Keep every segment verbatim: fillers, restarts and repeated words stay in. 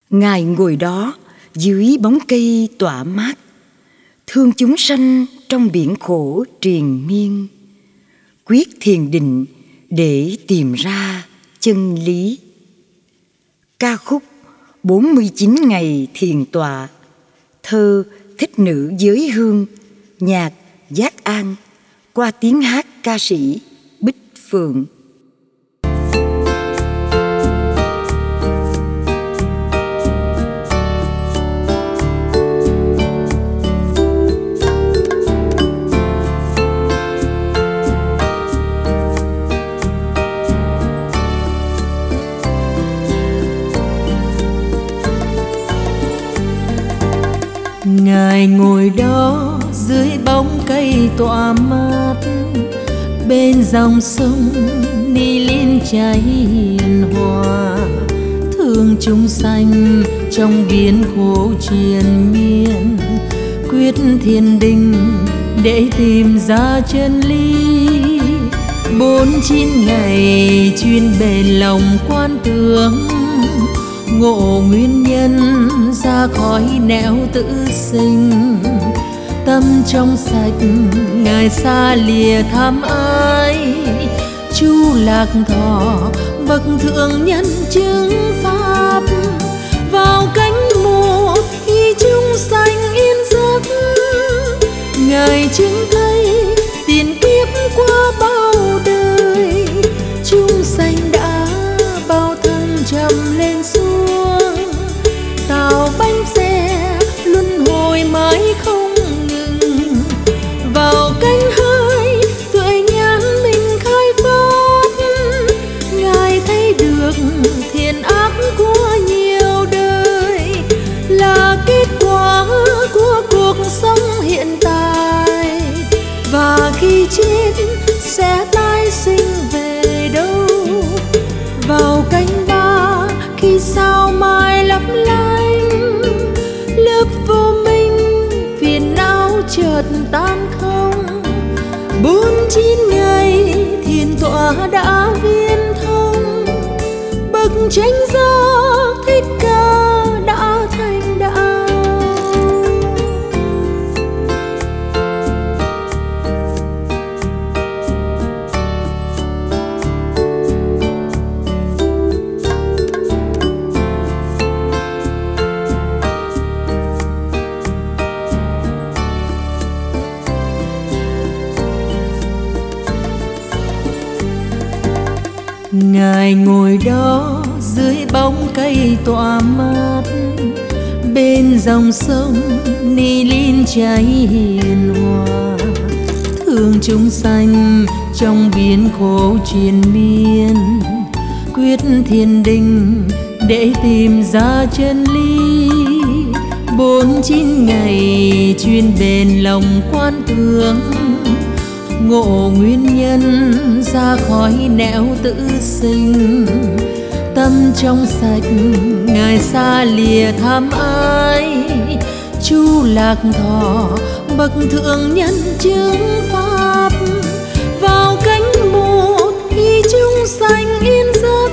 Ngài ngồi đó dưới bóng cây tỏa mát, thương chúng sanh trong biển khổ triền miên, quyết thiền định để tìm ra chân lý. Ca khúc bốn mươi chín ngày thiền tọa, thơ Thích Nữ Giới Hương, nhạc Giác An, qua tiếng hát ca sĩ Bích Phượng. Ngài ngồi đó dưới bóng cây tỏa mát, bên dòng sông Ni Liên chảy hiền hòa, thương chúng sanh trong biển khổ triền miên, quyết thiền định để tìm ra chân lý. Bốn chín ngày chuyên bền lòng quan tưởng, ngộ nguyên nhân ra khỏi nẻo tự sinh. Tâm trong sạch Ngài xa lìa tham ái, Chu Lạc Thọ bậc thượng nhân chứng pháp. Vào cánh một khi chúng sanh yên giấc, Ngài chứng thấy tiền kiếp qua bao đời, chúng sanh đã bao thân trầm lên xuống, tạo bánh xe luân hồi mãi không ngừng. Vào cánh hai tuệ nhãn mình khai phát, Ngài thấy được thiện ác của nhiều đời là kết quả của cuộc sống hiện tại, và khi chết sẽ tái sinh về đâu. Vào cánh ba khi sao mai lấp lánh, lớp vô minh phiền não chợt tan không. Bốn chín ngày thiền tọa đã viên thông, bậc chánh giác Thích Ca đã thành đạo. Ngài ngồi đó dưới bóng cây tỏa mát, bên dòng sông Ni Liên chảy hiền hòa, thương chúng sanh trong biển khổ triền miên, quyết thiền định để tìm ra chân lý. Bốn chín ngày chuyên bền lòng quan tưởng, ngộ nguyên nhân ra khỏi nẻo tự sinh. Tâm trong sạch Ngài xa lìa tham ái, Chu Lạc Thọ bậc thượng nhân chứng pháp. Vào cánh một khi chúng sanh yên giấc,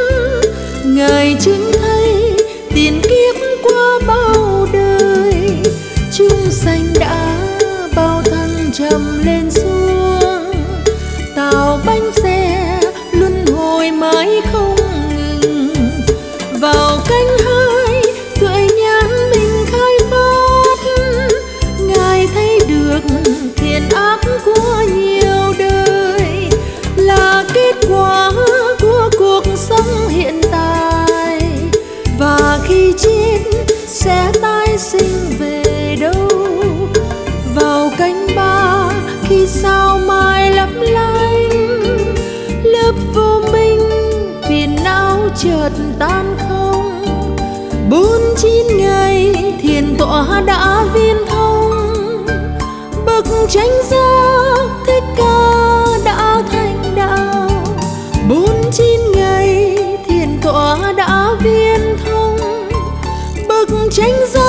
Ngài chứng thấy tiền kiếp qua bao đời, chúng sanh đã bao thân trầm lên xuống, tạo bánh xe luân hồi mãi không ngừng. Vào cánh hai tuệ nhãn mình khai phát, Ngài thấy được thiện ác của nhiều đời là kết quả của cuộc sống hiện tại, và khi chết sẽ tái sinh về đâu. Vào cánh ba khi sao mai lấp lánh, lớp vô minh phiền não chợt tan không. Bốn chín ngày thiền tọa đã viên thông, bậc chánh giác Thích Ca đã thành đạo. Bốn chín ngày thiền tọa đã viên thông, bậc chánh giác